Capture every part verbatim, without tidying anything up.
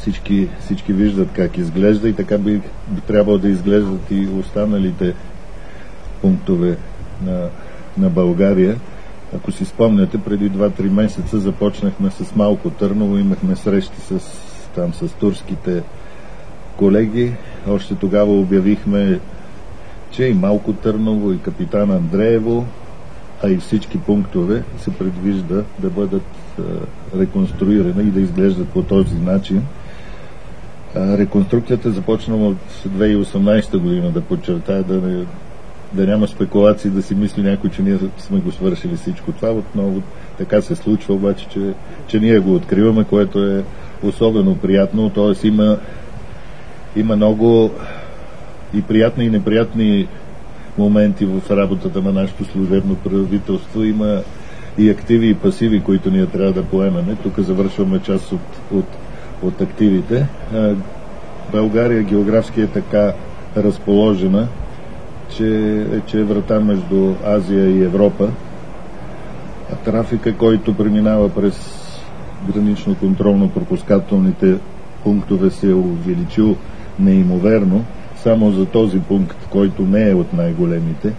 всички, всички виждат как изглежда и така би, би трябвало да изглеждат и останалите пунктове на, на България. Ако си спомняте, преди два-три месеца започнахме с Малко Търново, имахме срещи с, там, с турските колеги. Още тогава обявихме, че и Малко Търново, и Капитан Андреево, а и всички пунктове се предвижда да бъдат а, реконструирани и да изглеждат по този начин. А, реконструкцията започна от две хиляди и осемнадесета година, да подчертая, да, не, да няма спекулации, да си мисли някой, че ние сме го свършили всичко това. Отново така се случва, обаче, че, че ние го откриваме, което е особено приятно. Т.е. има, има много и приятни и неприятни моменти в работата на нашето служебно правителство. Има и активи и пасиви, които ние трябва да поемаме. Тук завършваме част от, от, от активите. България географски е така разположена, че, че е врата между Азия и Европа. А трафика, който преминава през гранично-контролно-пропускателните пунктове, се е увеличил неимоверно. Само за този пункт, който не е от най-големите,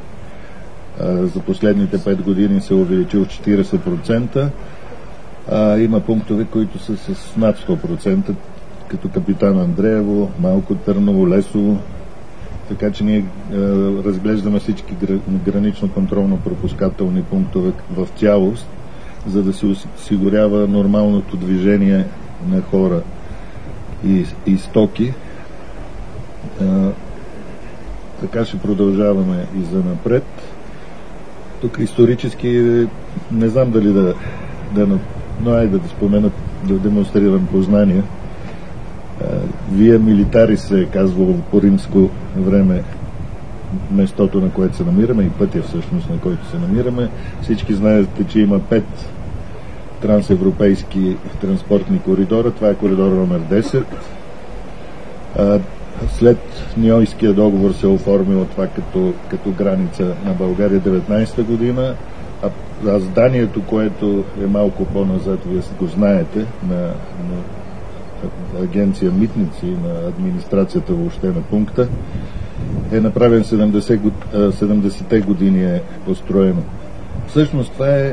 за последните пет години се е увеличил четиридесет процента. А, има пунктове, които са с над сто процента, като Капитан Андреево, Малко Търново, Лесово. Така че ние а, разглеждаме всички гранично-контролно-пропускателни пунктове в цялост, за да се осигурява нормалното движение на хора и, и стоки. А, така ще продължаваме и за напред. Тук исторически не знам дали да, да но айде да спомена, да демонстрирам познания. А, вие милитари се е казвало по римско време местото, на което се намираме, и пътя всъщност, на който се намираме. Всички знаете, че има пет трансевропейски транспортни коридора. Това е коридор номер десет. А, след Ньойския договор се е оформило това като, като граница на България деветнадесета година, а, а зданието, което е малко по-назад, вие го знаете, на, на агенция Митници, на администрацията въобще на пункта, е направен седемдесетте години е построено. Всъщност това е а,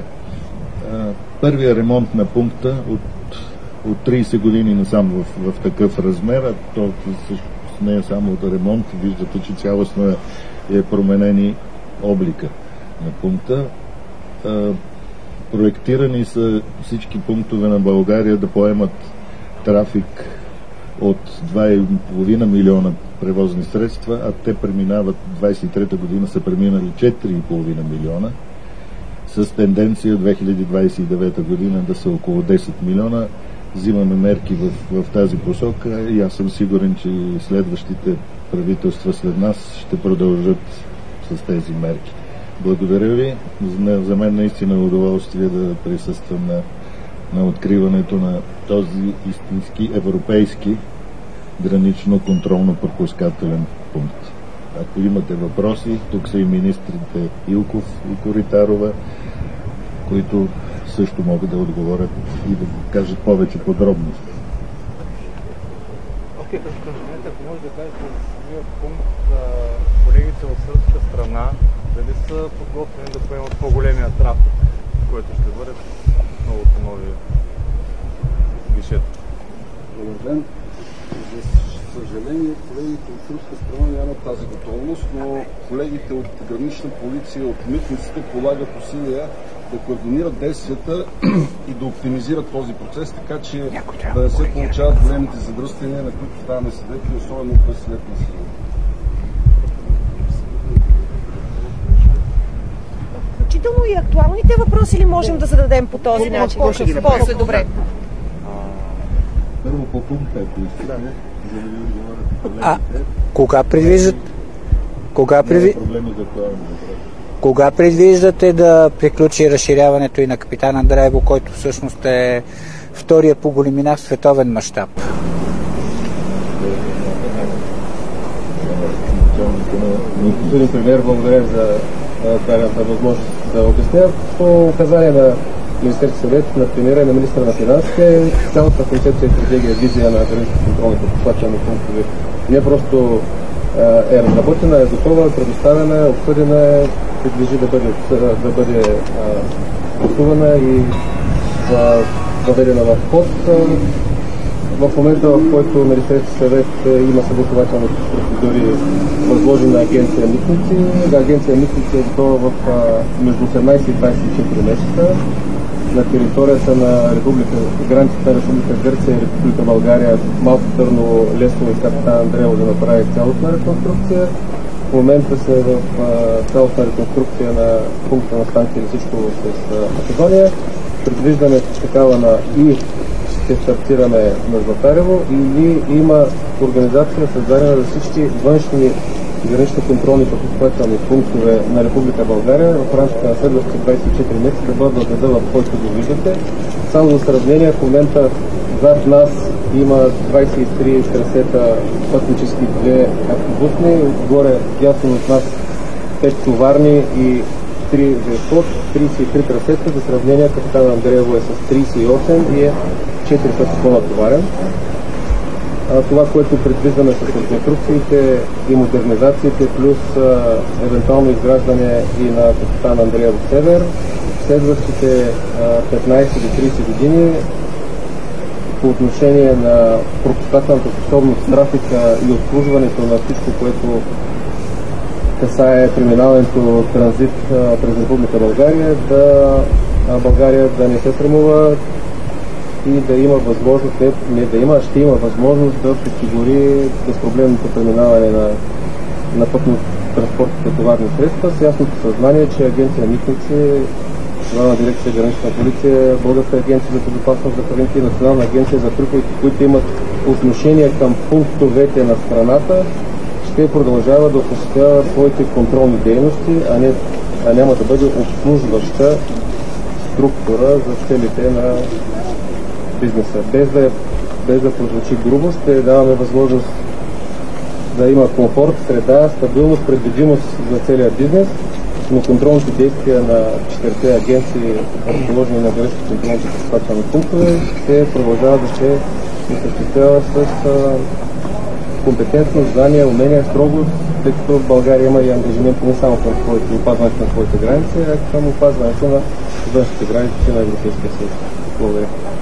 първия ремонт на пункта от, от тридесет години насам в, в такъв размер, а то също не е само от ремонт, виждате, че цялостно е, е променени облика на пункта. А, проектирани са всички пунктове на България да поемат трафик от два и половина милиона превозни средства, а те преминават, двадесет и трета година са преминали четири и половина милиона, с тенденция две хиляди двадесет и девета година да са около десет милиона. Взимаме мерки в, в тази посока и аз съм сигурен, че следващите правителства след нас ще продължат с тези мерки. Благодаря ви. За мен наистина е удоволствие да присъствам на, на откриването на този истински европейски гранично-контролно-пропускателен пункт. Ако имате въпроси, тук са и министрите Илков и Коритарова, които също могат да отговорят и да кажат повече подробности. Окей, ако може да кажете за самия пункт, колегите от сръбска страна, дали са подготвени да поемат по-големия трафик, който ще бъде новото нови гишета? Добър ден. За съжаление, колегите от сръбска страна нямат тази готовност, но колегите от гранична полиция, от митниците полагат усилия да координират действията и да оптимизират този процес, така че да не се получават големите задръствания, на които ставаме свидетели, особено през летния сезон. Включително и актуалните въпроси ли можем да зададем по този начин? После, добре. Първо по пункта, ако искате, за да ви отговорят колегите. Кога предвиждат? Кога предвиждат? Проблеми за актуални въпроси. Кога предвиждате да приключи разширяването и на Капитан Андреево, който всъщност е втория по големина в световен мащаб? Господин премиер, благодаря за дадената възможност да обясня. По указание на Министерски съвет, на премиера и на министра на финансите, цялата концепция, стратегия, визия на граничните контролните пропускателни пунктове не просто е разработена, е готова, предоставена, е обсъдена, е, подлежи да бъде, да бъде гласувана и въведена в ход. В момента, в който Министерски съвет има съгласувателни процедури, възложени на Агенция Митници, Агенция Митници е готова в между осемнайсет и двайсет и четири месеца на територията на Република, границата на Република Гърция и Република България, Малко Търново, Лесово и Капитан Андреево да направи цялостна реконструкция. В момента се в цялостна реконструкция на пункта на станция Лисичково с Македония. Предвиждаме такава на и ще стартираме на Златарево и има организация създадена за всички външни гранични контролни пропускателни пунктове на Република България в рамките на следващите двайсет и четири месеца да бъдат в града, в който го виждате. Само за сравнение, в момента зад нас има двайсет и три трасета пътнически, две автобусни, отгоре дясно от нас пет товарни и три вестот, трийсет и три трасета. За сравнение, Капитан Андреево е с трийсет и осем и е четири пъти по-натоварен. Това, което предвиждаме с реконструкциите и модернизациите, плюс а, евентуално изграждане и на Капитан Андреево Север, следващите а, петнайсет до трийсет години по отношение на пропускателната способност, трафика и обслужването на всичко, което касае преминаването транзит а, през Република България, да а, България да не се срамува и да има възможност, не, не да има, ще има възможност да подсигури безпроблемното преминаване на, на пътно-транспортните товарни средства с ясното съзнание, че Агенция Митници, Главна дирекция Гранична полиция, Българска агенция за безопасност за храните и Национална агенция за приходите, които имат отношение към пунктовете на страната, ще продължава да осъществява своите контролни дейности, а, не, а няма да бъде обслужваща структура за целите на бизнеса. Без да, без да прозвучи грубо, ще даваме възможност да има комфорт, среда, стабилност, предвидимост за целия бизнес, но контролните действия на четирите агенции, разположени на граничните контролните пропускателни пунктове, ще продължават да се осъществява с а, компетентност, знания, умения, строгост, тъй като България има и ангажимент не само към своите, опазването на своите граници, а към опазването на външните граници на Европейския съюз. Благодаря.